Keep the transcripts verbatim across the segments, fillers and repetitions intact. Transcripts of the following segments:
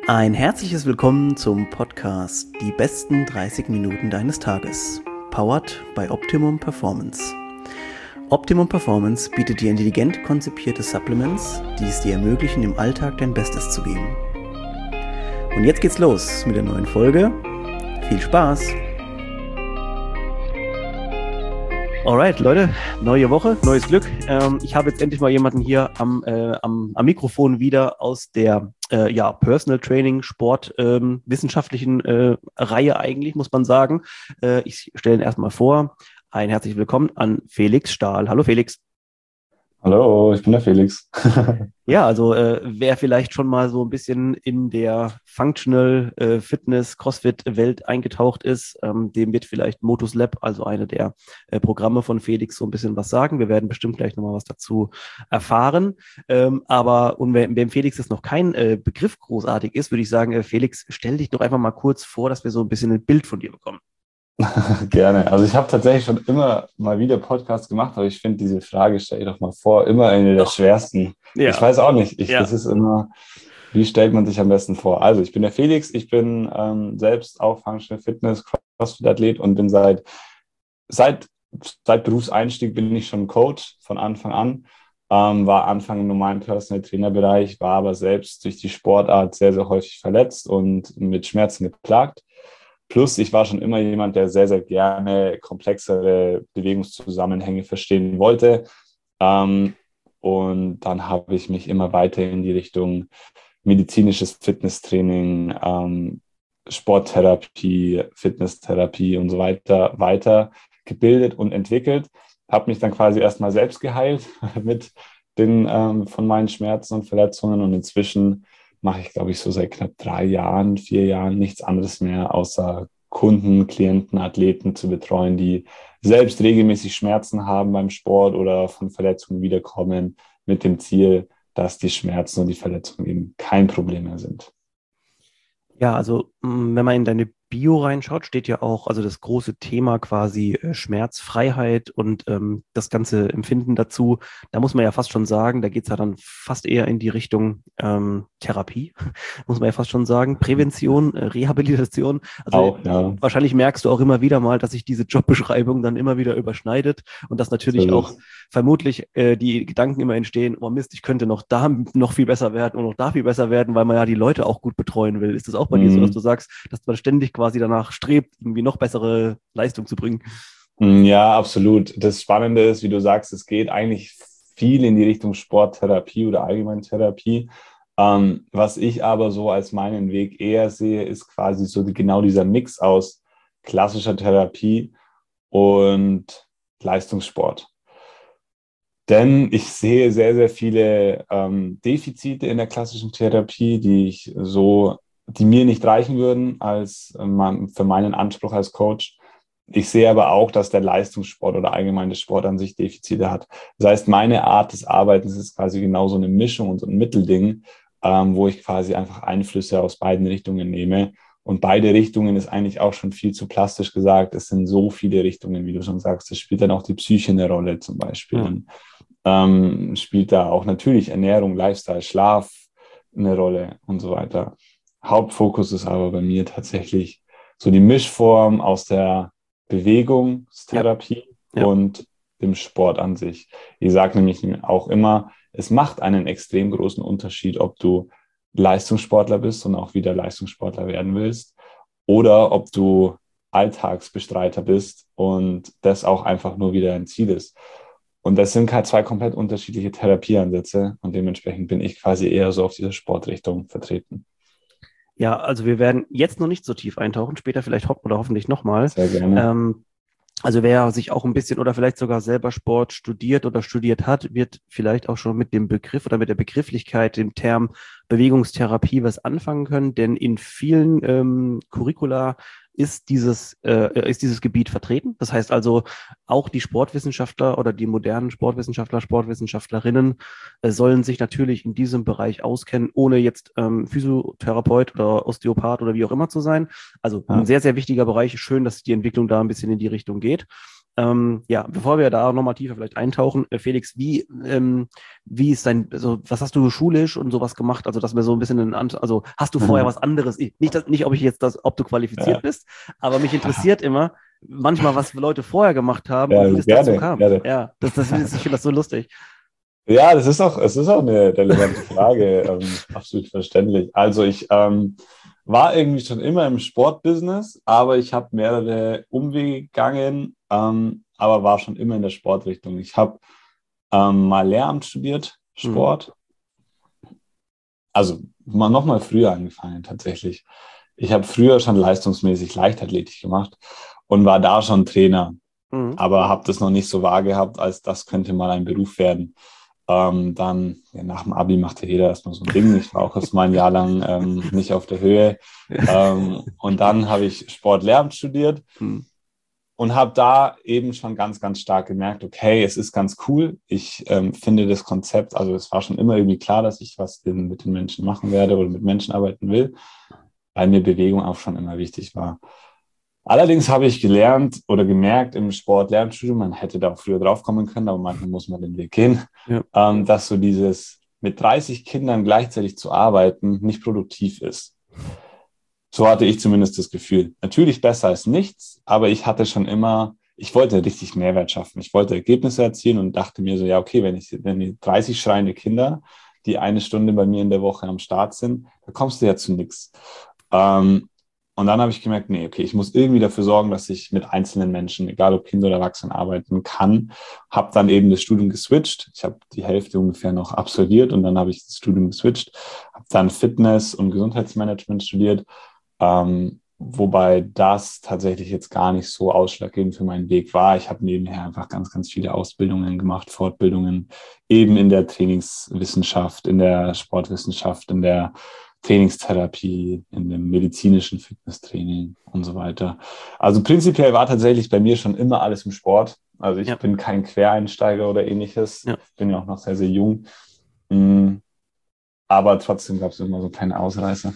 Ein herzliches Willkommen zum Podcast Die besten dreißig Minuten deines Tages, powered by Optimum Performance. Optimum Performance bietet dir intelligent konzipierte Supplements, die es dir ermöglichen, im Alltag dein Bestes zu geben. Und jetzt geht's los mit der neuen Folge. Viel Spaß! Alright, Leute, neue Woche, neues Glück. Ähm, ich habe jetzt endlich mal jemanden hier am, äh, am, am Mikrofon wieder aus der äh, ja, Personal Training, Sport, ähm, wissenschaftlichen äh, Reihe eigentlich, muss man sagen. Äh, ich stelle ihn erstmal vor. Ein herzliches Willkommen an Felix Stahl. Hallo Felix. Hallo, ich bin der Felix. Ja, also äh, wer vielleicht schon mal so ein bisschen in der Functional äh, Fitness, CrossFit-Welt eingetaucht ist, ähm, dem wird vielleicht Motus Lab, also eine der äh, Programme von Felix, so ein bisschen was sagen. Wir werden bestimmt gleich nochmal was dazu erfahren. Ähm, aber und wenn, wenn Felix jetzt noch kein äh, Begriff großartig ist, würde ich sagen, äh, Felix, stell dich doch einfach mal kurz vor, dass wir so ein bisschen ein Bild von dir bekommen. Gerne. Also ich habe tatsächlich schon immer mal wieder Podcasts gemacht, aber ich finde diese Frage, stell dir doch mal vor, immer eine der Doch. schwersten. Ich Ja, weiß auch nicht. Ich, ja. das ist immer, wie stellt man sich am besten vor? Also ich bin der Felix, ich bin ähm, selbst auch Functional Fitness, CrossFit-Athlet und bin seit, seit, seit Berufseinstieg bin ich schon Coach von Anfang an. Ähm, war Anfang im normalen Personal Trainer-Bereich, war aber selbst durch die Sportart sehr, sehr häufig verletzt und mit Schmerzen geplagt. Plus, ich war schon immer jemand, der sehr, sehr gerne komplexere Bewegungszusammenhänge verstehen wollte. Ähm, und dann habe ich mich immer weiter in die Richtung medizinisches Fitnesstraining, ähm, Sporttherapie, Fitnesstherapie und so weiter weitergebildet und entwickelt. Habe mich dann quasi erstmal selbst geheilt mit den ähm, von meinen Schmerzen und Verletzungen und inzwischen mache ich, glaube ich, so seit knapp drei Jahren, vier Jahren nichts anderes mehr, außer Kunden, Klienten, Athleten zu betreuen, die selbst regelmäßig Schmerzen haben beim Sport oder von Verletzungen wiederkommen, mit dem Ziel, dass die Schmerzen und die Verletzungen eben kein Problem mehr sind. Ja, also mh, wenn man in deine Bio reinschaut, steht ja auch, also das große Thema quasi äh, Schmerzfreiheit und ähm, das ganze Empfinden dazu. Da muss man ja fast schon sagen, da geht es ja dann fast eher in die Richtung ähm, Therapie, muss man ja fast schon sagen, Prävention, äh, Rehabilitation. Also Auch, ja, wahrscheinlich merkst du auch immer wieder mal, dass sich diese Jobbeschreibung dann immer wieder überschneidet und dass so natürlich ist auch es. vermutlich äh, die Gedanken immer entstehen, oh Mist, ich könnte noch da noch viel besser werden und noch da viel besser werden, weil man ja die Leute auch gut betreuen will. Ist das auch bei dir so, dass du Mhm. sagst, dass man ständig quasi danach strebt, irgendwie noch bessere Leistung zu bringen? Ja, absolut. Das Spannende ist, wie du sagst, es geht eigentlich viel in die Richtung Sporttherapie oder Allgemeintherapie. Ähm, was ich aber so als meinen Weg eher sehe, ist quasi so die, genau dieser Mix aus klassischer Therapie und Leistungssport. Denn ich sehe sehr, sehr viele ähm, Defizite in der klassischen Therapie, die ich so, die mir nicht reichen würden als ähm, für meinen Anspruch als Coach. Ich sehe aber auch, dass der Leistungssport oder allgemein der Sport an sich Defizite hat. Das heißt, meine Art des Arbeitens ist quasi genau so eine Mischung und so ein Mittelding, ähm, wo ich quasi einfach Einflüsse aus beiden Richtungen nehme. Und beide Richtungen ist eigentlich auch schon viel zu plastisch gesagt. Es sind so viele Richtungen, wie du schon sagst. Es spielt dann auch die Psyche eine Rolle zum Beispiel. Ja. Dann ähm, spielt da auch natürlich Ernährung, Lifestyle, Schlaf eine Rolle und so weiter. Hauptfokus ist aber bei mir tatsächlich so die Mischform aus der Ja, Bewegungstherapie ja. und dem Sport an sich. Ich sage nämlich auch immer, es macht einen extrem großen Unterschied, ob du Leistungssportler bist und auch wieder Leistungssportler werden willst oder ob du Alltagsbestreiter bist und das auch einfach nur wieder ein Ziel ist. Und das sind halt zwei komplett unterschiedliche Therapieansätze und dementsprechend bin ich quasi eher so auf dieser Sportrichtung vertreten. Ja, also wir werden jetzt noch nicht so tief eintauchen, später vielleicht ho oder hoffentlich nochmal. Sehr gerne. Ähm, Also wer sich auch ein bisschen oder vielleicht sogar selber Sport studiert oder studiert hat, wird vielleicht auch schon mit dem Begriff oder mit der Begrifflichkeit, dem Term Bewegungstherapie was anfangen können, denn in vielen ähm, Curricula ist dieses, äh, ist dieses Gebiet vertreten. Das heißt also, auch die Sportwissenschaftler oder die modernen Sportwissenschaftler, Sportwissenschaftlerinnen äh, sollen sich natürlich in diesem Bereich auskennen, ohne jetzt ähm, Physiotherapeut oder Osteopath oder wie auch immer zu sein. Also ein Ja. sehr, sehr wichtiger Bereich. Schön, dass die Entwicklung da ein bisschen in die Richtung geht. Ähm, ja, bevor wir da nochmal tiefer vielleicht eintauchen, äh, Felix, wie, ähm, wie ist dein, also was hast du schulisch und sowas gemacht? Also, dass wir so ein bisschen, in, also hast du vorher was anderes? Ich- Nicht, dass, nicht, ob ich jetzt das, ob du qualifiziert Ja, bist, aber mich interessiert immer manchmal, was Leute vorher gemacht haben und ja, wie das dazu gerne, kam. gerne. Ja, das, das, ich finde das so lustig. Ja, das ist auch, es ist auch eine relevante Frage, ähm, absolut verständlich. Also ich ähm, war irgendwie schon immer im Sportbusiness, aber ich habe mehrere Umwege gegangen, ähm, aber war schon immer in der Sportrichtung. Ich habe ähm, mal Lehramt studiert, Mhm. Sport, also mal noch mal früher angefangen tatsächlich. Ich habe früher schon leistungsmäßig Leichtathletik gemacht und war da schon Trainer, Mhm. aber habe das noch nicht so wahr gehabt, als das könnte mal ein Beruf werden. Ähm, dann ja, nach dem Abi machte jeder erstmal so ein Ding. Ich war auch erst mal ein Jahr lang ähm, nicht auf der Höhe. Ähm, und dann habe ich Sportlehramt studiert Mhm. und habe da eben schon ganz, ganz stark gemerkt, okay, es ist ganz cool. Ich ähm, finde das Konzept, also es war schon immer irgendwie klar, dass ich was den, mit den Menschen machen werde oder mit Menschen arbeiten will, weil mir Bewegung auch schon immer wichtig war. Allerdings habe ich gelernt oder gemerkt im Sport-Lernstudium, man hätte da auch früher drauf kommen können, aber manchmal muss man den Weg gehen, Ja. ähm, dass so dieses mit dreißig Kindern gleichzeitig zu arbeiten nicht produktiv ist. So hatte ich zumindest das Gefühl. Natürlich besser als nichts, aber ich hatte schon immer, ich wollte richtig Mehrwert schaffen. Ich wollte Ergebnisse erzielen und dachte mir so, ja, okay, wenn ich, wenn die dreißig schreiende Kinder, die eine Stunde bei mir in der Woche am Start sind, da kommst du ja zu nichts. Ähm, und dann habe ich gemerkt, nee, okay, ich muss irgendwie dafür sorgen, dass ich mit einzelnen Menschen, egal ob Kinder oder Erwachsene, arbeiten kann. Habe dann eben das Studium geswitcht. Ich habe die Hälfte ungefähr noch absolviert und dann habe ich das Studium geswitcht. Habe dann Fitness und Gesundheitsmanagement studiert, ähm, wobei das tatsächlich jetzt gar nicht so ausschlaggebend für meinen Weg war. Ich habe nebenher einfach ganz, ganz viele Ausbildungen gemacht, Fortbildungen, eben in der Trainingswissenschaft, in der Sportwissenschaft, in der Trainingstherapie, in dem medizinischen Fitnesstraining und so weiter. Also prinzipiell war tatsächlich bei mir schon immer alles im Sport. Also ich Ja. bin kein Quereinsteiger oder ähnliches. Ja. Bin ja auch noch sehr, sehr jung. Mm, aber trotzdem gab es immer so kleine Ausreißer.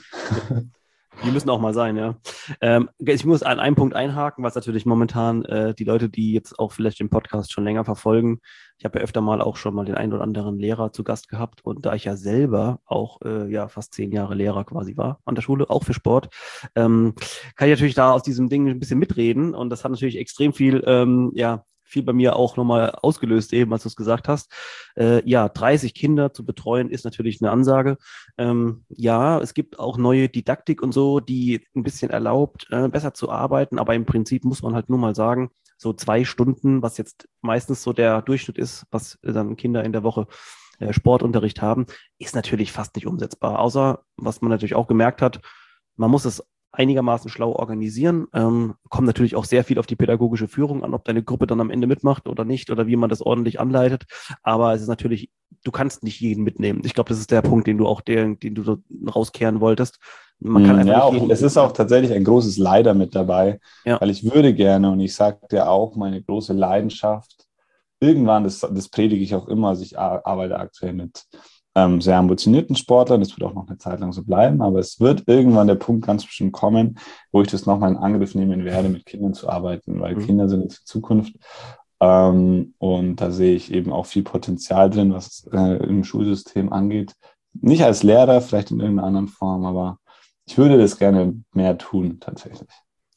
Die müssen auch mal sein, ja. Ähm, ich muss an einem Punkt einhaken, was natürlich momentan äh, die Leute, die jetzt auch vielleicht den Podcast schon länger verfolgen, ich habe ja öfter mal auch schon mal den einen oder anderen Lehrer zu Gast gehabt und da ich ja selber auch äh, ja fast zehn Jahre Lehrer quasi war an der Schule, auch für Sport, ähm, kann ich natürlich da aus diesem Ding ein bisschen mitreden und das hat natürlich extrem viel, ähm, ja, viel bei mir auch nochmal ausgelöst, eben als du es gesagt hast. Äh, ja, dreißig Kinder zu betreuen ist natürlich eine Ansage. Ähm, ja, es gibt auch neue Didaktik und so, die ein bisschen erlaubt, äh, besser zu arbeiten, aber im Prinzip muss man halt nur mal sagen, so zwei Stunden, was jetzt meistens so der Durchschnitt ist, was dann Kinder in der Woche äh, Sportunterricht haben, ist natürlich fast nicht umsetzbar. Außer, was man natürlich auch gemerkt hat, man muss es einigermaßen schlau organisieren. Ähm, kommt natürlich auch sehr viel auf die pädagogische Führung an, ob deine Gruppe dann am Ende mitmacht oder nicht oder wie man das ordentlich anleitet. Aber es ist natürlich, du kannst nicht jeden mitnehmen. Ich glaube, das ist der Punkt, den du auch, den, den du so rauskehren wolltest. Man kann einfach Ja, nicht auch, jeden. es ist auch tatsächlich ein großes Leider mit dabei, Ja, weil ich würde gerne, und ich sage dir auch, meine große Leidenschaft, irgendwann, das, das predige ich auch immer, also ich arbeite aktuell mit ähm, sehr ambitionierten Sportlern, das wird auch noch eine Zeit lang so bleiben, aber es wird irgendwann der Punkt ganz bestimmt kommen, wo ich das nochmal in Angriff nehmen werde, mit Kindern zu arbeiten, weil mhm. Kinder sind jetzt die Zukunft. Ähm, und da sehe ich eben auch viel Potenzial drin, was äh, im Schulsystem angeht. Nicht als Lehrer, vielleicht in irgendeiner anderen Form, aber ich würde das gerne mehr tun, tatsächlich.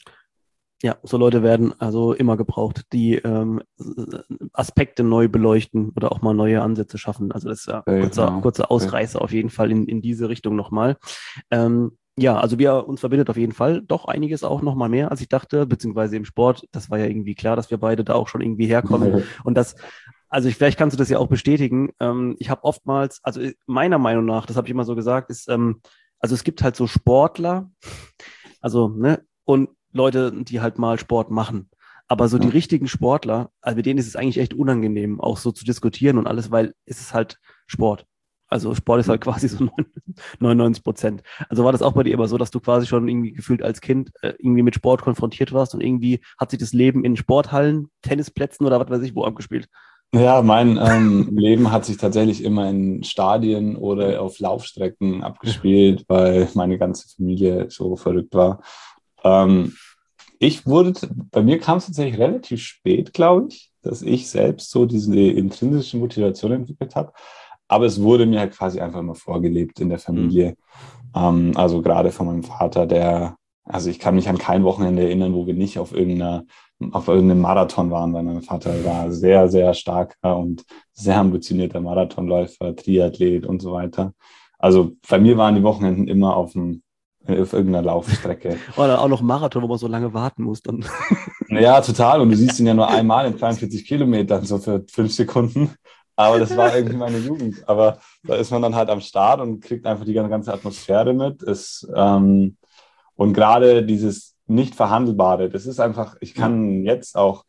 Ja, so Leute werden also immer gebraucht, die ähm, Aspekte neu beleuchten oder auch mal neue Ansätze schaffen. Also das ist ja Safe, kurzer, ja. kurzer Ausreißer auf jeden Fall in, in diese Richtung nochmal. Ähm, ja, also wir uns verbindet auf jeden Fall doch einiges auch nochmal mehr, als ich dachte, beziehungsweise im Sport. Das war ja irgendwie klar, dass wir beide da auch schon irgendwie herkommen. Und das, also ich, vielleicht kannst du das ja auch bestätigen. Ähm, ich habe oftmals, also meiner Meinung nach, das habe ich immer so gesagt, ist, ähm, also es gibt halt so Sportler, also, ne, und Leute, die halt mal Sport machen. Aber so die Ja. richtigen Sportler, also mit denen ist es eigentlich echt unangenehm, auch so zu diskutieren und alles, weil es ist halt Sport. Also Sport ist halt quasi so neunundneunzig Prozent. Also war das auch bei dir immer so, dass du quasi schon irgendwie gefühlt als Kind äh, irgendwie mit Sport konfrontiert warst und irgendwie hat sich das Leben in Sporthallen, Tennisplätzen oder was weiß ich wo abgespielt? Ja, mein ähm, Leben hat sich tatsächlich immer in Stadien Ja. oder auf Laufstrecken abgespielt, weil meine ganze Familie so verrückt war. Ähm, Ich wurde, bei mir kam es tatsächlich relativ spät, glaube ich, dass ich selbst so diese intrinsische Motivation entwickelt habe. Aber es wurde mir halt quasi einfach immer vorgelebt in der Familie. Mhm. Ähm, also gerade von meinem Vater, der, also ich kann mich an kein Wochenende erinnern, wo wir nicht auf irgendeiner, auf irgendeinem Marathon waren, weil mein Vater war sehr, sehr starker und sehr ambitionierter Marathonläufer, Triathlet und so weiter. Also bei mir waren die Wochenenden immer auf dem auf irgendeiner Laufstrecke. Oder auch noch Marathon, wo man so lange warten muss. Dann. Ja, total. Und du siehst ihn ja nur einmal in zweiundvierzig Kilometern, so für fünf Sekunden. Aber das war irgendwie meine Jugend. Aber da ist man dann halt am Start und kriegt einfach die ganze Atmosphäre mit. Es, ähm, und gerade dieses Nicht-Verhandelbare, das ist einfach, ich kann jetzt auch,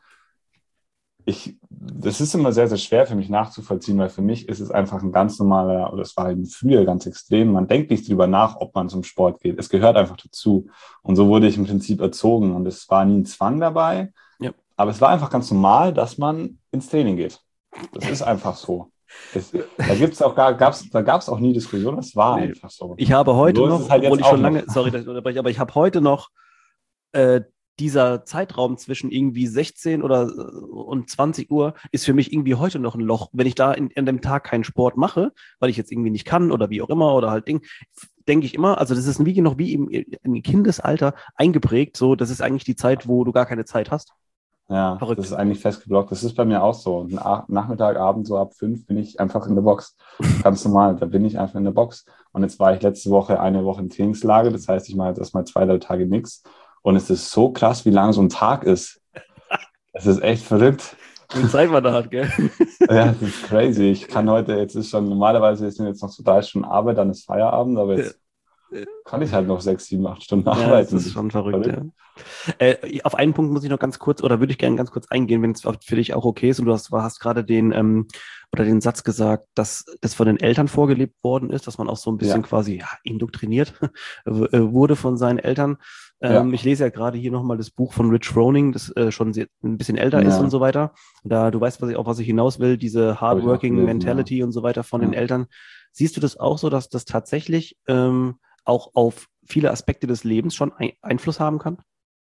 ich, das ist immer sehr, sehr schwer für mich nachzuvollziehen, weil für mich ist es einfach ein ganz normaler, oder es war eben früher ganz extrem, man denkt nicht drüber nach, ob man zum Sport geht. Es gehört einfach dazu. Und so wurde ich im Prinzip erzogen und es war nie ein Zwang dabei, ja. Aber es war einfach ganz normal, dass man ins Training geht. Das ist einfach so. Das, da gibt's auch gar, gab's, da gab es auch nie Diskussion, das war nee. einfach so. Ich habe heute so noch, halt obwohl ich schon lange, noch. sorry, dass ich unterbreche, aber ich habe heute noch äh, dieser Zeitraum zwischen irgendwie sechzehn oder und zwanzig Uhr ist für mich irgendwie heute noch ein Loch. Wenn ich da in, in dem Tag keinen Sport mache, weil ich jetzt irgendwie nicht kann oder wie auch immer oder halt Ding, denke ich immer, also das ist wie noch wie im, im Kindesalter eingeprägt, so das ist eigentlich die Zeit, wo du gar keine Zeit hast. Ja, Verrückt. Das ist eigentlich festgeblockt. Das ist bei mir auch so. Nachmittag, Abend, so ab fünf bin ich einfach in der Box. Ganz normal, da bin ich einfach in der Box. Und jetzt war ich letzte Woche eine Woche im Trainingslager. Das heißt, ich mache jetzt erstmal zwei, drei Tage nichts. Und es ist so krass, wie lang so ein Tag ist. Es ist echt verrückt. Wie viel Zeit man da hat, gell? Ja, das ist crazy. Ich kann heute, jetzt ist schon, normalerweise sind jetzt noch so drei Stunden Arbeit, dann ist Feierabend, aber jetzt ja. kann ich halt noch sechs, sieben, acht Stunden ja, arbeiten. Das ist schon verrückt, verrückt. Ja. Äh, auf einen Punkt muss ich noch ganz kurz, oder würde ich gerne ganz kurz eingehen, wenn es für dich auch okay ist. Und du hast, hast gerade den, ähm, oder den Satz gesagt, dass das von den Eltern vorgelebt worden ist, dass man auch so ein bisschen ja. quasi ja, indoktriniert wurde von seinen Eltern. Ähm, ja. Ich lese ja gerade hier nochmal das Buch von Rich Froning, das äh, schon sehr, ein bisschen älter ja. ist und so weiter. Da, du weißt, was ich, auf was ich hinaus will, diese Hardworking gelesen, Mentality ja. und so weiter von ja. den Eltern. Siehst du das auch so, dass das tatsächlich ähm, auch auf viele Aspekte des Lebens schon ein- Einfluss haben kann?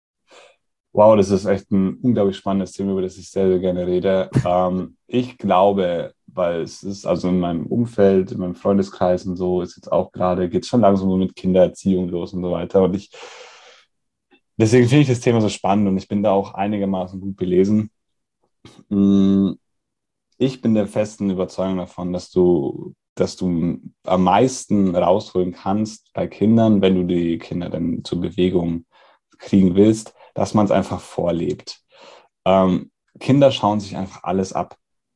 Wow, das ist echt ein unglaublich spannendes Thema, über das ich sehr, sehr gerne rede. ähm, ich glaube, weil es ist also in meinem Umfeld, in meinem Freundeskreis und so, ist jetzt auch gerade, geht es schon langsam so mit Kindererziehung los und so weiter. Und ich, deswegen finde ich das Thema so spannend und ich bin da auch einigermaßen gut belesen. Ich bin der festen Überzeugung davon, dass du, dass du am meisten rausholen kannst bei Kindern, wenn du die Kinder dann zur Bewegung kriegen willst, dass man es einfach vorlebt. Ähm, Kinder schauen sich einfach alles ab.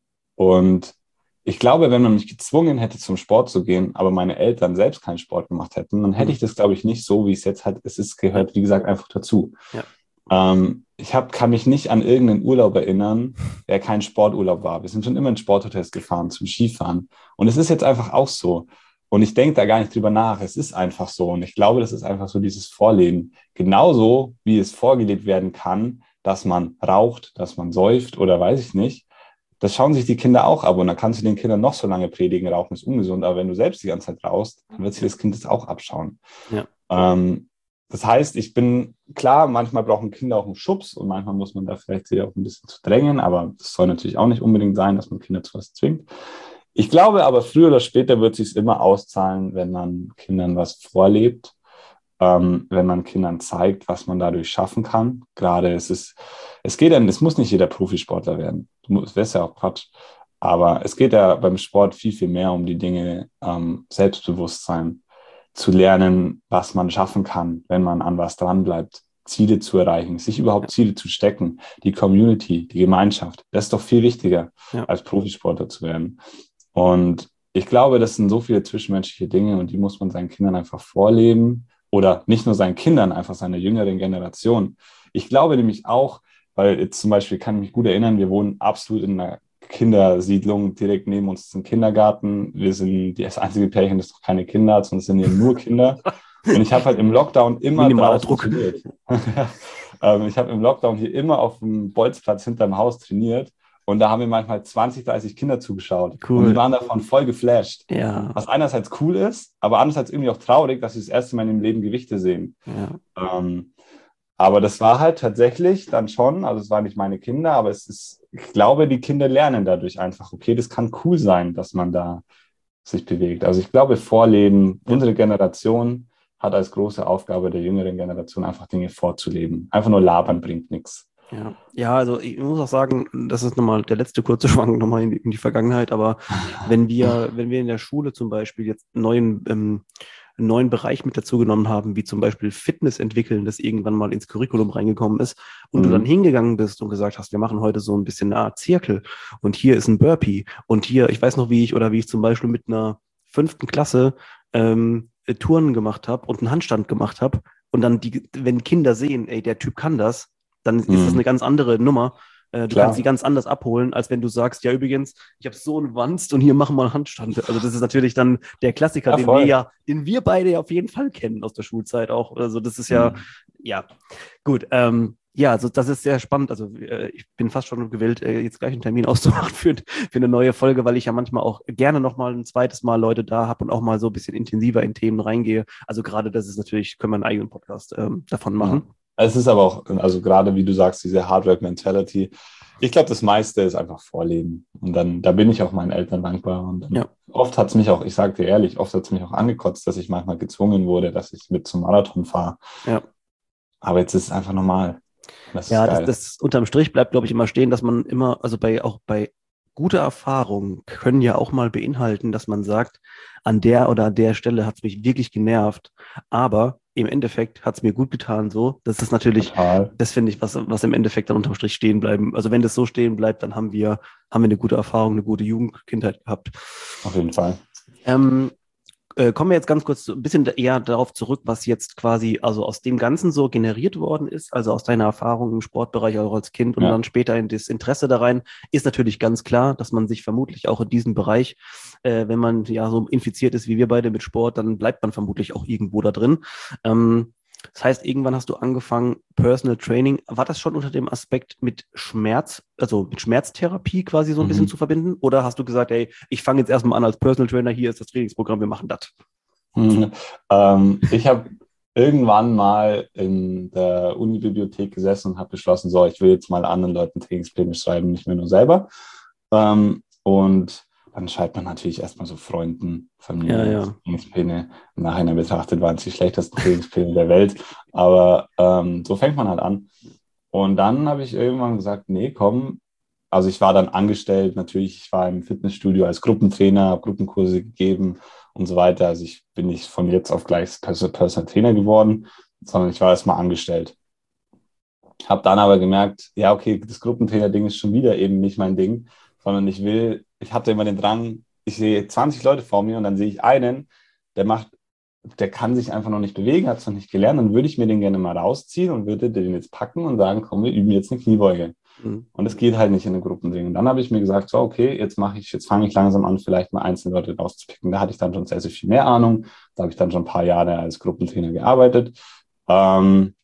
Und ich glaube, wenn man mich gezwungen hätte, zum Sport zu gehen, aber meine Eltern selbst keinen Sport gemacht hätten, dann hätte ich das, glaube ich, nicht so, wie es jetzt hat. Es ist, gehört, wie gesagt, einfach dazu. Ja. Ähm, ich hab, kann mich nicht an irgendeinen Urlaub erinnern, der kein Sporturlaub war. Wir sind schon immer in Sporthotels gefahren zum Skifahren. Und es ist jetzt einfach auch so. Und ich denke da gar nicht drüber nach. Es ist einfach so. Und ich glaube, das ist einfach so dieses Vorleben. Genauso, wie es vorgelebt werden kann, dass man raucht, dass man säuft oder weiß ich nicht. Das schauen sich die Kinder auch ab. Und dann kannst du den Kindern noch so lange predigen, Rauchen ist ungesund. Aber wenn du selbst die ganze Zeit rauchst, dann wird sich das Kind das auch abschauen. Ja. Ähm, das heißt, ich bin, klar, manchmal brauchen Kinder auch einen Schubs und manchmal muss man da vielleicht sie auch ein bisschen zu drängen. Aber das soll natürlich auch nicht unbedingt sein, dass man Kinder zu was zwingt. Ich glaube aber, früher oder später wird es sich immer auszahlen, wenn man Kindern was vorlebt, ähm, wenn man Kindern zeigt, was man dadurch schaffen kann. Gerade es ist, es geht dann, es muss nicht jeder Profisportler werden. Das wäre ja auch Quatsch. Aber es geht ja beim Sport viel, viel mehr um die Dinge ähm, Selbstbewusstsein, zu lernen, was man schaffen kann, wenn man an was dranbleibt, Ziele zu erreichen, sich überhaupt Ziele zu stecken, die Community, die Gemeinschaft. Das ist doch viel wichtiger, ja. als Profisportler zu werden. Und ich glaube, das sind so viele zwischenmenschliche Dinge und die muss man seinen Kindern einfach vorleben oder nicht nur seinen Kindern, einfach seiner jüngeren Generation. Ich glaube nämlich auch, weil jetzt zum Beispiel kann ich mich gut erinnern, wir wohnen absolut in einer Kindersiedlung, direkt neben uns ist ein Kindergarten. Wir sind das einzige Pärchen, das noch keine Kinder hat, sonst sind hier nur Kinder. Und ich habe halt im Lockdown immer draußen trainiert. ähm, ich habe im Lockdown hier immer auf dem Bolzplatz hinterm Haus trainiert. Und da haben wir manchmal zwanzig, dreißig Kinder zugeschaut. Cool. Und die waren davon voll geflasht. Ja. Was einerseits cool ist, aber andererseits irgendwie auch traurig, dass sie das erste Mal in ihrem Leben Gewichte sehen. Ja. Ähm, Aber das war halt tatsächlich dann schon, also es waren nicht meine Kinder, aber es ist, ich glaube, die Kinder lernen dadurch einfach, okay, das kann cool sein, dass man da sich bewegt. Also ich glaube, Vorleben, unsere Generation hat als große Aufgabe der jüngeren Generation einfach Dinge vorzuleben. Einfach nur labern bringt nichts. Ja, ja, also ich muss auch sagen, das ist nochmal der letzte kurze Schwank nochmal in die, in die Vergangenheit, aber wenn wir, wenn wir in der Schule zum Beispiel jetzt einen neuen, ähm, einen neuen Bereich mit dazu genommen haben, wie zum Beispiel Fitness entwickeln, das irgendwann mal ins Curriculum reingekommen ist und mhm. du dann hingegangen bist und gesagt hast, wir machen heute so ein bisschen eine Art Zirkel und hier ist ein Burpee und hier, ich weiß noch, wie ich oder wie ich zum Beispiel mit einer fünften Klasse ähm, Touren gemacht habe und einen Handstand gemacht habe und dann die, wenn Kinder sehen, ey, der Typ kann das, dann ist Mhm. das eine ganz andere Nummer. Äh, du Klar. kannst sie ganz anders abholen, als wenn du sagst, ja übrigens, ich habe so einen Wanst und hier machen wir einen Handstand. Also das ist natürlich dann der Klassiker, Ja, den voll. wir ja, den wir beide ja auf jeden Fall kennen aus der Schulzeit auch. Also das ist ja, Mhm. ja, gut. Ähm, ja, also das ist sehr spannend. Also äh, ich bin fast schon gewillt, äh, jetzt gleich einen Termin auszumachen für, für eine neue Folge, weil ich ja manchmal auch gerne nochmal ein zweites Mal Leute da habe und auch mal so ein bisschen intensiver in Themen reingehe. Also gerade das ist natürlich, können wir einen eigenen Podcast ähm, davon machen. Ja. Es ist aber auch, also gerade wie du sagst, diese Hardwork-Mentality. Ich glaube, das meiste ist einfach Vorleben. Und dann, da bin ich auch meinen Eltern dankbar. Und dann, Ja. oft hat es mich auch, ich sage dir ehrlich, oft hat es mich auch angekotzt, dass ich manchmal gezwungen wurde, dass ich mit zum Marathon fahre. Ja. Aber jetzt ist es einfach normal. Das ja, ist geil. das, das unterm Strich bleibt, glaube ich, immer stehen, dass man immer, also bei auch bei gute Erfahrungen können ja auch mal beinhalten, dass man sagt, an der oder an der Stelle hat es mich wirklich genervt, aber im Endeffekt hat es mir gut getan so. Das ist natürlich, Total. das finde ich, was, was im Endeffekt dann unterm Strich stehen bleiben. Also wenn das so stehen bleibt, dann haben wir, haben wir eine gute Erfahrung, eine gute Jugendkindheit gehabt. Auf jeden Fall. Ähm, äh, kommen wir jetzt ganz kurz so ein bisschen eher darauf zurück, was jetzt quasi also aus dem Ganzen so generiert worden ist, also aus deiner Erfahrung im Sportbereich auch als Kind und Ja. dann später in das Interesse da rein, ist natürlich ganz klar, dass man sich vermutlich auch in diesem Bereich, äh, wenn man ja so infiziert ist wie wir beide mit Sport, dann bleibt man vermutlich auch irgendwo da drin. Ähm, Das heißt, irgendwann hast du angefangen, Personal Training. War das schon unter dem Aspekt mit Schmerz, also mit Schmerztherapie quasi so ein Mhm. bisschen zu verbinden? Oder hast du gesagt, ey, ich fange jetzt erstmal an als Personal Trainer, hier ist das Trainingsprogramm, wir machen das? Mhm. Ähm, ich habe irgendwann mal in der Unibibliothek gesessen und habe beschlossen, so, ich will jetzt mal anderen Leuten Trainingspläne schreiben, nicht mehr nur selber. Ähm, und dann schreibt man natürlich erstmal so Freunden, Familie, Ja, ja. Trainingspläne. Im Nachhinein betrachtet waren es die schlechtesten Trainingspläne der Welt. Aber ähm, so fängt man halt an. Und dann habe ich irgendwann gesagt, nee, komm. Also ich war dann angestellt, natürlich, ich war im Fitnessstudio als Gruppentrainer, habe Gruppenkurse gegeben und so weiter. Also ich bin nicht von jetzt auf gleich Personal Trainer geworden, sondern ich war erstmal angestellt. Habe dann aber gemerkt, ja, okay, das Gruppentrainer-Ding ist schon wieder eben nicht mein Ding, sondern ich will, ich hatte immer den Drang, ich sehe zwanzig Leute vor mir und dann sehe ich einen, der macht, der kann sich einfach noch nicht bewegen, hat es noch nicht gelernt, dann würde ich mir den gerne mal rausziehen und würde den jetzt packen und sagen, komm, wir üben jetzt eine Kniebeuge. Mhm. Und es geht halt nicht in einem Gruppending. Und dann habe ich mir gesagt, so, okay, jetzt mache ich, jetzt fange ich langsam an, vielleicht mal einzelne Leute rauszupicken. Da hatte ich dann schon sehr, sehr viel mehr Ahnung. Da habe ich dann schon ein paar Jahre als Gruppentrainer gearbeitet. Ähm,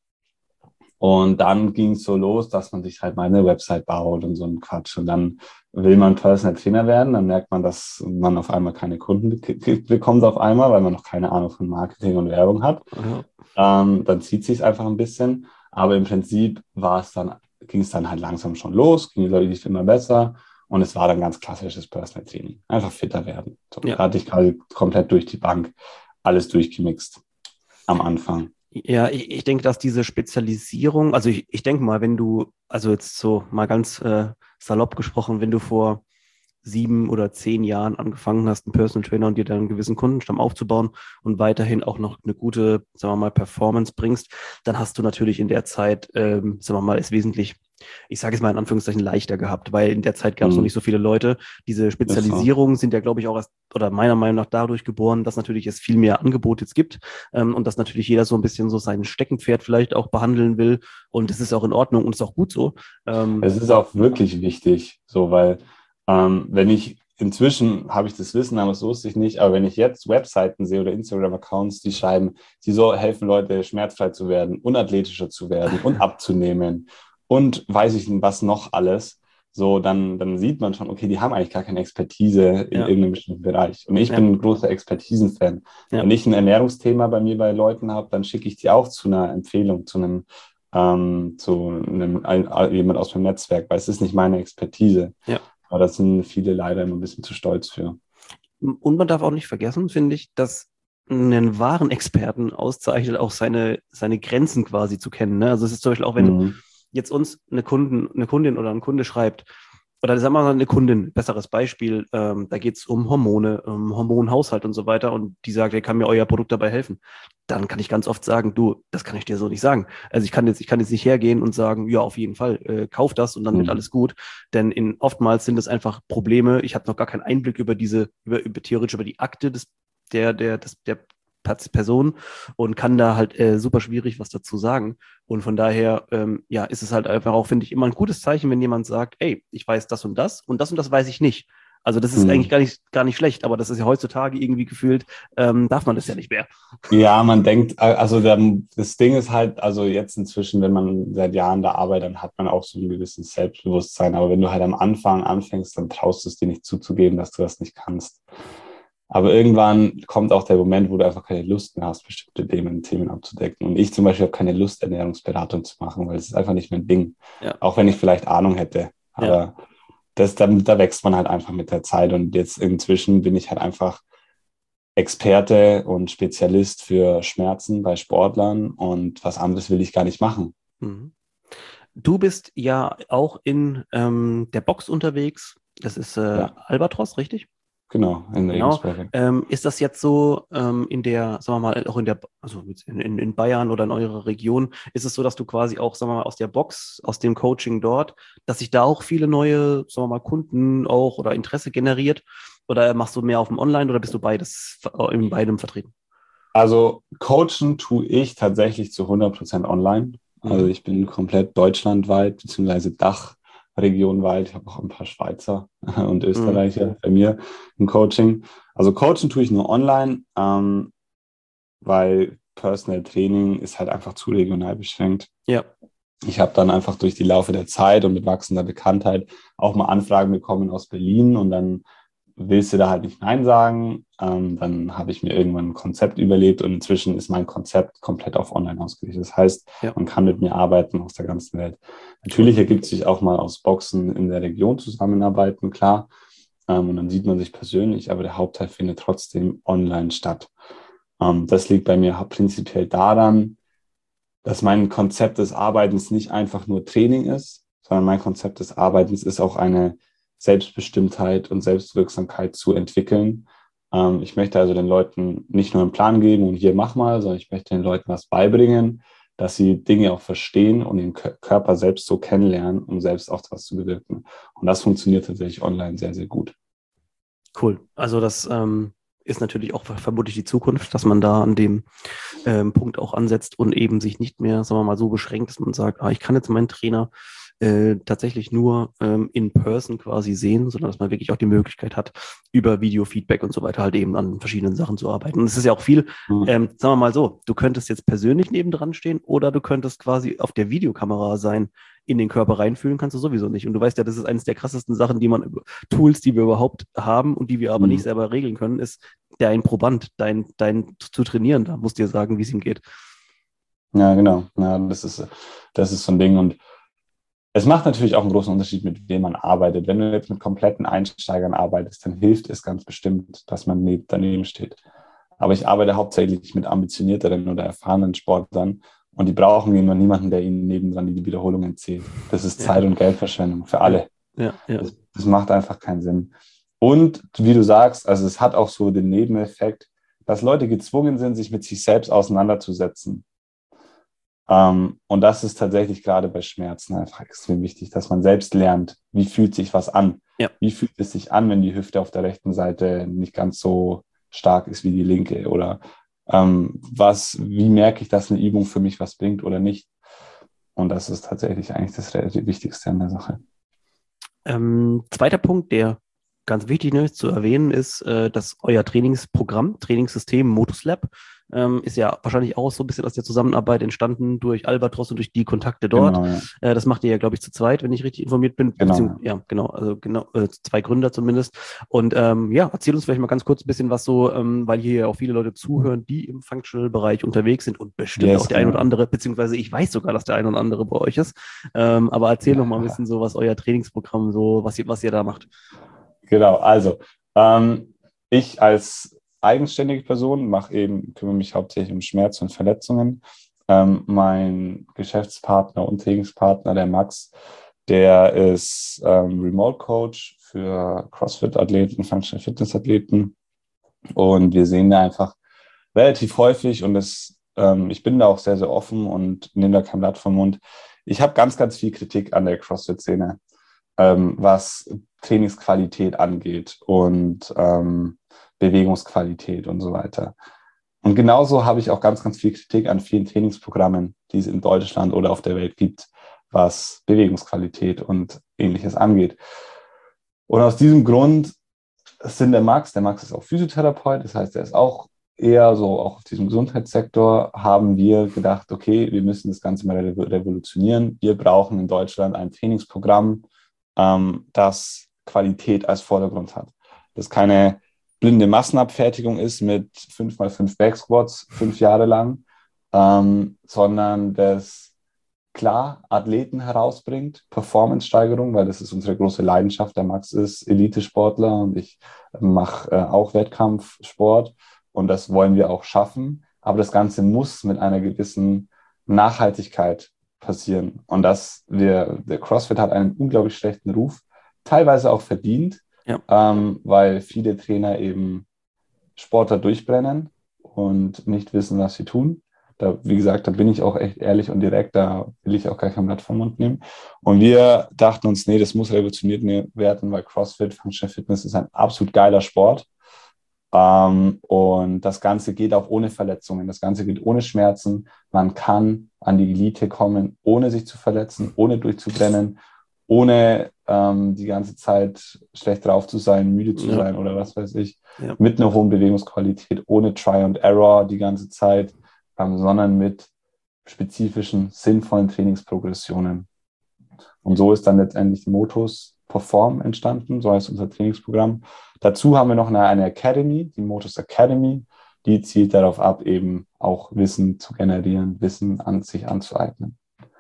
Und dann ging es so los, dass man sich halt mal eine Website baut und so ein Quatsch. Und dann will man Personal Trainer werden, dann merkt man, dass man auf einmal keine Kunden be- bekommt auf einmal, weil man noch keine Ahnung von Marketing und Werbung hat. Ja. Ähm, dann zieht sich einfach ein bisschen. Aber im Prinzip war es dann, ging es dann halt langsam schon los, ging die Leute nicht immer besser. Und es war dann ganz klassisches Personal Training. Einfach fitter werden. So, Ja. Da hatte ich quasi komplett durch die Bank alles durchgemixt am Anfang. Ja, ich, ich denke, dass diese Spezialisierung, also ich, ich denke mal, wenn du, also jetzt so mal ganz äh, salopp gesprochen, wenn du vor sieben oder zehn Jahren angefangen hast, einen Personal Trainer und dir dann einen gewissen Kundenstamm aufzubauen und weiterhin auch noch eine gute, sagen wir mal, Performance bringst, dann hast du natürlich in der Zeit, ähm, sagen wir mal, es wesentlich, ich sage es mal in Anführungszeichen, leichter gehabt, weil in der Zeit gab es Mhm. noch nicht so viele Leute. Diese Spezialisierungen sind ja, glaube ich, auch erst, oder meiner Meinung nach dadurch geboren, dass natürlich es viel mehr Angebot jetzt gibt ähm, und dass natürlich jeder so ein bisschen so sein Steckenpferd vielleicht auch behandeln will und das ist auch in Ordnung und ist auch gut so. Ähm, Es ist auch wirklich wichtig, so, weil ähm, wenn ich, inzwischen habe ich das Wissen, aber das wusste ich nicht, aber wenn ich jetzt Webseiten sehe oder Instagram-Accounts, die schreiben, sie so helfen Leute, schmerzfrei zu werden, unathletischer zu werden und abzunehmen und weiß ich nicht, was noch alles, so, dann, dann sieht man schon, okay, die haben eigentlich gar keine Expertise in Ja. irgendeinem bestimmten Bereich. Und ich Ja. bin ein großer Expertisen-Fan. Ja. Wenn ich ein Ernährungsthema bei mir bei Leuten habe, dann schicke ich die auch zu einer Empfehlung, zu einem ähm, zu einem, ein, jemand aus meinem Netzwerk, weil es ist nicht meine Expertise. Ja. Aber da sind viele leider immer ein bisschen zu stolz für. Und man darf auch nicht vergessen, finde ich, dass einen wahren Experten auszeichnet, auch seine, seine Grenzen quasi zu kennen. Ne? Also es ist zum Beispiel auch, wenn Mhm. jetzt uns eine Kunden, eine Kundin oder ein Kunde schreibt, oder sagen wir mal eine Kundin, besseres Beispiel, ähm, da geht es um Hormone, um Hormonhaushalt und so weiter und die sagt, hey, kann mir euer Produkt dabei helfen? Dann kann ich ganz oft sagen, du, das kann ich dir so nicht sagen. Also ich kann jetzt, ich kann jetzt nicht hergehen und sagen, ja, auf jeden Fall, äh, kauf das und dann wird Mhm. alles gut. Denn in oftmals sind es einfach Probleme. Ich habe noch gar keinen Einblick über diese, über, über theoretisch über die Akte des, der, der, des, der Person und kann da halt äh, super schwierig was dazu sagen. Und von daher, ähm, ja, ist es halt einfach auch, finde ich, immer ein gutes Zeichen, wenn jemand sagt, ey, ich weiß das und das und das und das weiß ich nicht. Also das ist eigentlich Mhm. gar nicht, gar nicht schlecht, aber das ist ja heutzutage irgendwie gefühlt, ähm, darf man das ja nicht mehr. Ja, man denkt, also der, das Ding ist halt, also jetzt inzwischen, wenn man seit Jahren da arbeitet, dann hat man auch so ein gewisses Selbstbewusstsein. Aber wenn du halt am Anfang anfängst, dann traust du es dir nicht zuzugeben, dass du das nicht kannst. Aber irgendwann kommt auch der Moment, wo du einfach keine Lust mehr hast, bestimmte Themen, Themen abzudecken. Und ich zum Beispiel habe keine Lust, Ernährungsberatung zu machen, weil es ist einfach nicht mein Ding. Ja, Auch wenn ich vielleicht Ahnung hätte. ja. Aber das, da, da wächst man halt einfach mit der Zeit. Und jetzt inzwischen bin ich halt einfach Experte und Spezialist für Schmerzen bei Sportlern und was anderes will ich gar nicht machen. Mhm. Du bist ja auch in ähm, der Box unterwegs. Das ist äh, Ja, Albatros, richtig? genau, in Genau. Regensburg. Ähm, ist das jetzt so ähm, in der, sagen wir mal, auch in der, also in, in, in Bayern oder in eurer Region, ist es so, dass du quasi auch, sagen wir mal, aus der Box, aus dem Coaching dort, dass sich da auch viele neue, sagen wir mal, Kunden auch oder Interesse generiert? Oder machst du mehr auf dem Online oder bist du beides äh, in beidem vertreten? Also coachen tue ich tatsächlich zu hundert Prozent online. Also Mhm. ich bin komplett deutschlandweit beziehungsweise Dachregionweit. Ich habe auch ein paar Schweizer und Mhm. Österreicher bei mir im Coaching. Also coachen tue ich nur online, ähm, weil Personal Training ist halt einfach zu regional beschränkt. Ja. Ich habe dann einfach durch die Laufe der Zeit und mit wachsender Bekanntheit auch mal Anfragen bekommen aus Berlin und dann willst du da halt nicht Nein sagen. Ähm, dann habe ich mir irgendwann ein Konzept überlegt und inzwischen ist mein Konzept komplett auf Online ausgerichtet. Das heißt, Ja. man kann mit mir arbeiten aus der ganzen Welt. Cool. Natürlich ergibt sich auch mal aus Boxen in der Region zusammenarbeiten, klar. Ähm, und dann sieht man sich persönlich, aber der Hauptteil findet trotzdem online statt. Ähm, das liegt bei mir prinzipiell daran, dass mein Konzept des Arbeitens nicht einfach nur Training ist, sondern mein Konzept des Arbeitens ist auch eine Selbstbestimmtheit und Selbstwirksamkeit zu entwickeln. Ähm, ich möchte also den Leuten nicht nur einen Plan geben und hier mach mal, sondern ich möchte den Leuten was beibringen, dass sie Dinge auch verstehen und den Körper selbst so kennenlernen, um selbst auch was zu bewirken. Und das funktioniert tatsächlich online sehr, sehr gut. Cool. Also das ähm, ist natürlich auch vermutlich die Zukunft, dass man da an dem ähm, Punkt auch ansetzt und eben sich nicht mehr, sagen wir mal, so beschränkt, dass man sagt, ah, ich kann jetzt meinen Trainer äh, tatsächlich nur ähm, in person quasi sehen, sondern dass man wirklich auch die Möglichkeit hat, über Videofeedback und so weiter halt eben an verschiedenen Sachen zu arbeiten. Und es ist ja auch viel, ähm, sagen wir mal so, du könntest jetzt persönlich nebendran stehen oder du könntest quasi auf der Videokamera sein, in den Körper reinfühlen kannst du sowieso nicht. Und du weißt ja, das ist eines der krassesten Sachen, die man, Tools, die wir überhaupt haben und die wir aber nicht Mhm. selber regeln können, ist dein Proband, dein, dein zu trainieren. Da musst du dir sagen, wie es ihm geht. Ja, genau. Ja, das ist, das ist so ein Ding. Und es macht natürlich auch einen großen Unterschied, mit wem man arbeitet. Wenn du jetzt mit kompletten Einsteigern arbeitest, dann hilft es ganz bestimmt, dass man neben, daneben steht. Aber ich arbeite hauptsächlich mit ambitionierteren oder erfahrenen Sportlern und die brauchen niemanden, der ihnen nebendran die Wiederholungen zählt. Das ist Ja, Zeit- und Geldverschwendung für ja, alle. ja, ja. Das, das macht einfach keinen Sinn. Und wie du sagst, also es hat auch so den Nebeneffekt, dass Leute gezwungen sind, sich mit sich selbst auseinanderzusetzen. Ähm, und das ist tatsächlich gerade bei Schmerzen einfach extrem wichtig, dass man selbst lernt, wie fühlt sich was an? Ja. Wie fühlt es sich an, wenn die Hüfte auf der rechten Seite nicht ganz so stark ist wie die linke? Oder ähm, was, wie merke ich, dass eine Übung für mich was bringt oder nicht? Und das ist tatsächlich eigentlich das relativ Wichtigste an der Sache. Ähm, zweiter Punkt, der ganz wichtig ist zu erwähnen, ist, äh, dass euer Trainingsprogramm, Trainingssystem Modus Lab Ähm, ist ja wahrscheinlich auch so ein bisschen aus der Zusammenarbeit entstanden durch Albatros und durch die Kontakte dort. Genau, ja. Äh, das macht ihr ja, glaube ich, zu zweit, wenn ich richtig informiert bin. Genau, Beziehungs ja. ja, genau, also genau, äh, zwei Gründer zumindest. Und ähm, ja, erzähl uns vielleicht mal ganz kurz ein bisschen was so, ähm, weil hier ja auch viele Leute zuhören, die im Functional-Bereich unterwegs sind und bestimmt auch Yes, der ein oder genau. andere, beziehungsweise ich weiß sogar, dass der ein oder andere bei euch ist. Ähm, aber erzähl noch mal ein bisschen so, was euer Trainingsprogramm so, was ihr, was ihr da macht. Genau, also ähm, ich als eigenständige Person mache eben, kümmere mich hauptsächlich um Schmerz und Verletzungen. Ähm, mein Geschäftspartner und Trainingspartner, der Max, der ist ähm, Remote Coach für CrossFit-Athleten, Functional Fitness-Athleten. Und wir sehen da einfach relativ häufig und das, ähm, ich bin da auch sehr, sehr offen und nehme da kein Blatt vom Mund. Ich habe ganz, ganz viel Kritik an der CrossFit-Szene, ähm, was Trainingsqualität angeht und ähm, Bewegungsqualität und so weiter. Und genauso habe ich auch ganz, ganz viel Kritik an vielen Trainingsprogrammen, die es in Deutschland oder auf der Welt gibt, was Bewegungsqualität und Ähnliches angeht. Und aus diesem Grund sind der Max, der Max ist auch Physiotherapeut, das heißt, er ist auch eher so, auch auf diesem Gesundheitssektor, haben wir gedacht, okay, wir müssen das Ganze mal revolutionieren. Wir brauchen in Deutschland ein Trainingsprogramm, ähm, das Qualität als Vordergrund hat. Das keine blinde Massenabfertigung ist mit fünf mal fünf Backsquats fünf Jahre lang, ähm, sondern das klar Athleten herausbringt, Performance-Steigerung, weil das ist unsere große Leidenschaft. Der Max ist Elite-Sportler und ich mache äh, auch Wettkampfsport und das wollen wir auch schaffen. Aber das Ganze muss mit einer gewissen Nachhaltigkeit passieren. Und das wir, der CrossFit hat einen unglaublich schlechten Ruf, teilweise auch verdient, Ja. ähm, weil viele Trainer eben Sportler durchbrennen und nicht wissen, was sie tun. Da, wie gesagt, da bin ich auch echt ehrlich und direkt, da will ich auch gar kein Blatt vom Mund nehmen. Und wir dachten uns, nee, das muss revolutioniert werden, weil CrossFit, Functional Fitness ist ein absolut geiler Sport. Ähm, und das Ganze geht auch ohne Verletzungen, das Ganze geht ohne Schmerzen. Man kann an die Elite kommen, ohne sich zu verletzen, ohne durchzubrennen, ohne ähm, die ganze Zeit schlecht drauf zu sein, müde zu Ja. sein oder was weiß ich, Ja. mit einer hohen Bewegungsqualität, ohne Try and Error die ganze Zeit, ähm, sondern mit spezifischen, sinnvollen Trainingsprogressionen. Und so ist dann letztendlich Motus Perform entstanden, so heißt unser Trainingsprogramm. Dazu haben wir noch eine, eine Academy, die Motus Academy, die zielt darauf ab, eben auch Wissen zu generieren, Wissen an sich anzueignen.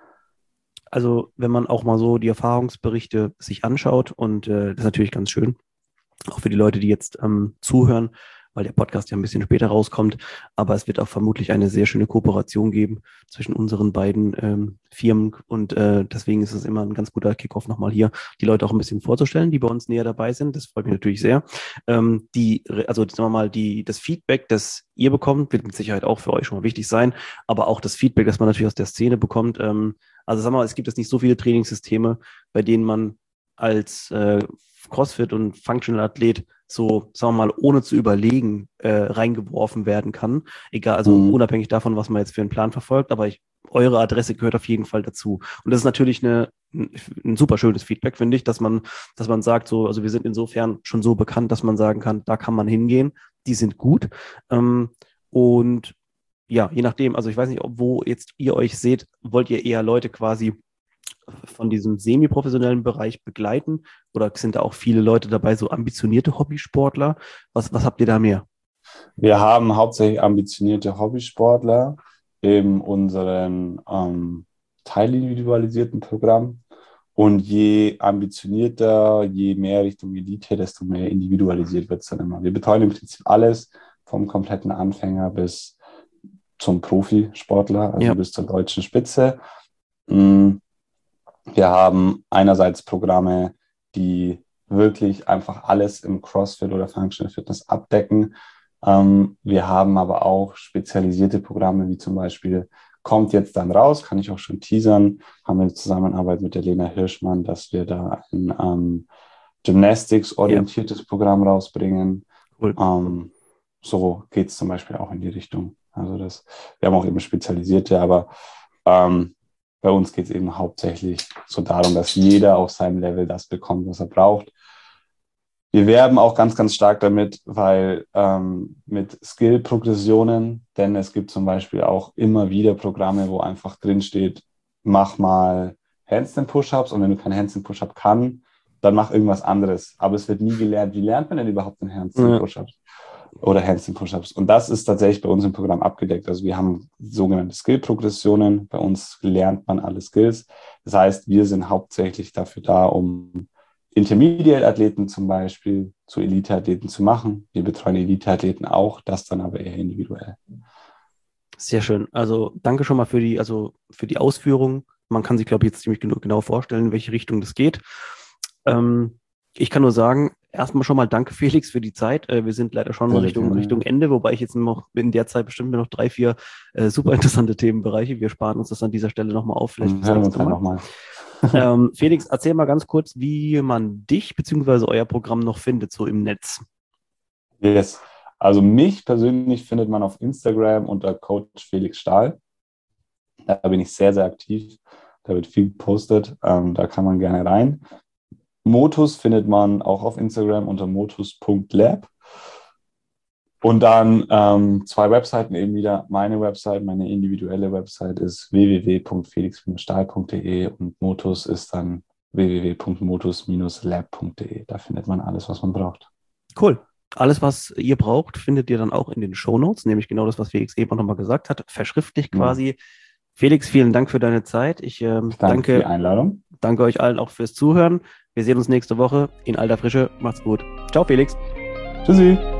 Also wenn man auch mal so die Erfahrungsberichte sich anschaut und äh, das ist natürlich ganz schön, auch für die Leute, die jetzt ähm, zuhören, weil der Podcast ja ein bisschen später rauskommt, aber es wird auch vermutlich eine sehr schöne Kooperation geben zwischen unseren beiden ähm, Firmen und äh, deswegen ist es immer ein ganz guter Kickoff nochmal hier, die Leute auch ein bisschen vorzustellen, die bei uns näher dabei sind. Das freut mich natürlich sehr. Ähm, die, also sagen wir mal, die, das Feedback, das ihr bekommt, wird mit Sicherheit auch für euch schon mal wichtig sein, aber auch das Feedback, das man natürlich aus der Szene bekommt. Ähm, also sagen wir mal, es gibt jetzt nicht so viele Trainingssysteme, bei denen man als äh, CrossFit und Functional Athlet so, sagen wir mal, ohne zu überlegen, äh, reingeworfen werden kann. Egal, also Mhm. unabhängig davon, was man jetzt für einen Plan verfolgt, aber ich, eure Adresse gehört auf jeden Fall dazu. Und das ist natürlich eine, ein, ein super schönes Feedback, finde ich, dass man, dass man sagt, so, also wir sind insofern schon so bekannt, dass man sagen kann, da kann man hingehen, die sind gut. Ähm, und ja, je nachdem, also ich weiß nicht, wo jetzt ihr euch seht, wollt ihr eher Leute quasi von diesem semi-professionellen Bereich begleiten? Oder sind da auch viele Leute dabei, so ambitionierte Hobbysportler? Was, was habt ihr da mehr? Wir haben hauptsächlich ambitionierte Hobbysportler in unserem ähm, teilindividualisierten Programm. Und je ambitionierter, je mehr Richtung Elite, desto mehr individualisiert wird es dann immer. Wir betreuen im Prinzip alles, vom kompletten Anfänger bis zum Profisportler, also Ja. bis zur deutschen Spitze. Wir haben einerseits Programme, die wirklich einfach alles im CrossFit oder Functional Fitness abdecken. Wir haben aber auch spezialisierte Programme, wie zum Beispiel kommt jetzt dann raus, kann ich auch schon teasern, haben wir eine Zusammenarbeit mit der Lena Hirschmann, dass wir da ein ähm, Gymnastics-orientiertes ja. Programm rausbringen. Cool. Ähm, so geht es zum Beispiel auch in die Richtung. Also das, wir haben auch eben spezialisierte, aber ähm, bei uns geht es eben hauptsächlich so darum, dass jeder auf seinem Level das bekommt, was er braucht. Wir werben auch ganz, ganz stark damit, weil ähm, mit Skill-Progressionen, denn es gibt zum Beispiel auch immer wieder Programme, wo einfach drin steht, mach mal Handstand-Push-Ups und wenn du kein Handstand-Push-Up kannst, dann mach irgendwas anderes. Aber es wird nie gelernt, wie lernt man denn überhaupt den Handstand-Push-Ups oder Handstand-Push-Ups. Und das ist tatsächlich bei uns im Programm abgedeckt. Also wir haben sogenannte Skill-Progressionen. Bei uns lernt man alle Skills. Das heißt, wir sind hauptsächlich dafür da, um Intermediate-Athleten zum Beispiel zu Elite-Athleten zu machen. Wir betreuen Elite-Athleten auch, das dann aber eher individuell. Sehr schön. Also danke schon mal für die, also für die Ausführung. Man kann sich, glaube ich, jetzt ziemlich genau vorstellen, in welche Richtung das geht. Ähm, ich kann nur sagen, erstmal schon mal danke, Felix, für die Zeit. Äh, wir sind leider schon Sehr Richtung, gerne. Richtung Ende, wobei ich jetzt noch in der Zeit bestimmt noch drei, vier äh, super interessante Themenbereiche. Wir sparen uns das an dieser Stelle nochmal auf. Vielleicht hören wir uns halt nochmal. ähm, Felix, erzähl mal ganz kurz, wie man dich bzw. euer Programm noch findet, so im Netz. Yes. Also mich persönlich findet man auf Instagram unter Coach Felix Stahl. Da bin ich sehr, sehr aktiv. Da wird viel gepostet. Ähm, da kann man gerne rein. Motus findet man auch auf Instagram unter motus punkt lab. Und dann ähm, zwei Webseiten eben wieder. Meine Website, meine individuelle Website ist w w w punkt felix stahl punkt d e und Motus ist dann w w w punkt motus lab punkt d e. Da findet man alles, was man braucht. Cool. Alles, was ihr braucht, findet ihr dann auch in den Shownotes, nämlich genau das, was Felix eben auch nochmal gesagt hat, verschriftlicht quasi. Ja. Felix, vielen Dank für deine Zeit. Ich ähm, danke, danke für die Einladung. Danke euch allen auch fürs Zuhören. Wir sehen uns nächste Woche in alter Frische. Macht's gut. Ciao, Felix. Tschüssi.